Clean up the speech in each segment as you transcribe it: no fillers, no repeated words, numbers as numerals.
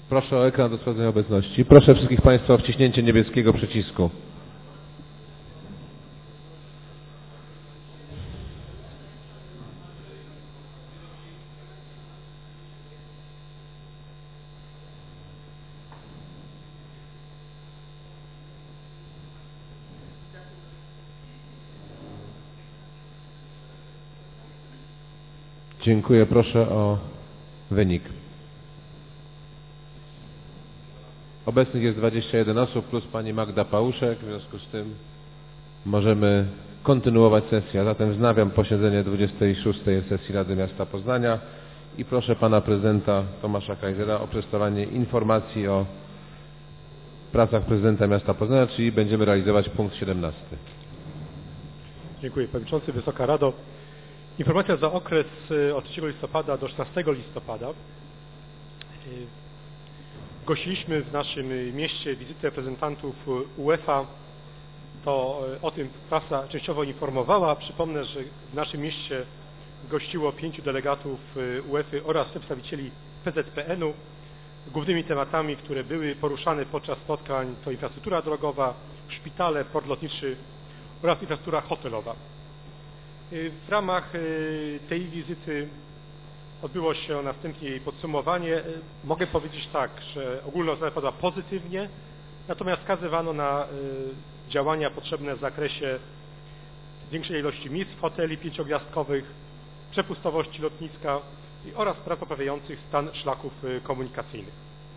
Proszę o ekran do sprawdzenia obecności. Proszę wszystkich Państwa o wciśnięcie niebieskiego przycisku. Dziękuję. Proszę o wynik. Obecnych jest 21 osób plus pani Magda Pałuszek. W związku z tym możemy kontynuować sesję. Zatem wznawiam posiedzenie 26. sesji Rady Miasta Poznania i proszę pana prezydenta Tomasza Kajzera o przedstawienie informacji o pracach prezydenta miasta Poznania, czyli będziemy realizować punkt 17. Dziękuję Panie Przewodniczący, Wysoka Rado. Informacja za okres od 3 listopada do 16 listopada. Gościliśmy w naszym mieście wizytę reprezentantów UEFA. To o tym prasa częściowo informowała. Przypomnę, że w naszym mieście gościło 5 delegatów UEFA oraz przedstawicieli PZPN-u. Głównymi tematami, które były poruszane podczas spotkań, to infrastruktura drogowa, szpitale, port lotniczy oraz infrastruktura hotelowa. W ramach tej wizyty odbyło się następnie jej podsumowanie. Mogę powiedzieć tak, że ogólna ocena padła pozytywnie, natomiast wskazywano na działania potrzebne w zakresie zwiększenia ilości miejsc w hoteli 5-gwiazdkowych, przepustowości lotniska oraz prac poprawiających stan szlaków komunikacyjnych.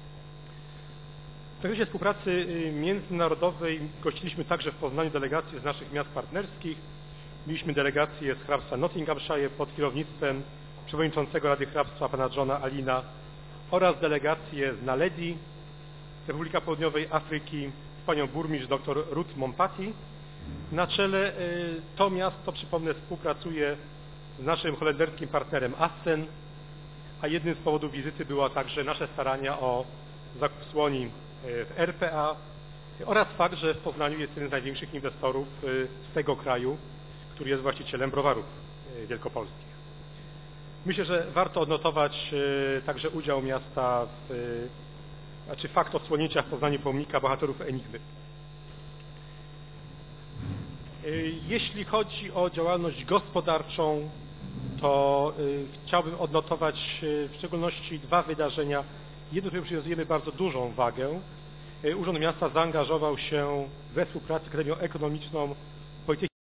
W zakresie współpracy międzynarodowej gościliśmy także w Poznaniu delegacje z naszych miast partnerskich. Mieliśmy delegację z hrabstwa Nottinghamshire pod kierownictwem przewodniczącego Rady Hrabstwa pana Johna Allina oraz delegację z Naledi, Republika Południowej Afryki z panią burmistrz dr Ruth Mompati. Na czele to miasto, przypomnę, współpracuje z naszym holenderskim partnerem Assen, a jednym z powodów wizyty była także nasze starania o zakup słoni w RPA oraz fakt, że w Poznaniu jest jeden z największych inwestorów z tego kraju, który jest właścicielem browarów wielkopolskich. Myślę, że warto odnotować także udział miasta fakt odsłonięcia w Poznaniu pomnika bohaterów Enigmy. Jeśli chodzi o działalność gospodarczą, to chciałbym odnotować w szczególności 2 wydarzenia. Jedno, któremu przywiązujemy bardzo dużą wagę. Urząd Miasta zaangażował się we współpracę z Akademią Ekonomiczną Politechniki